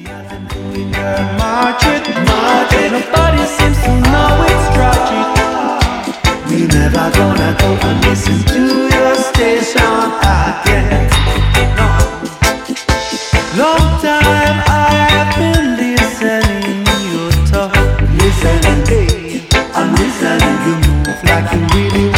Margaret, nobody seems to know it's tragic. We never gonna go and listen to your station again. No. Long time I have been listening you talk, listening, hey, I'm listening you move like you really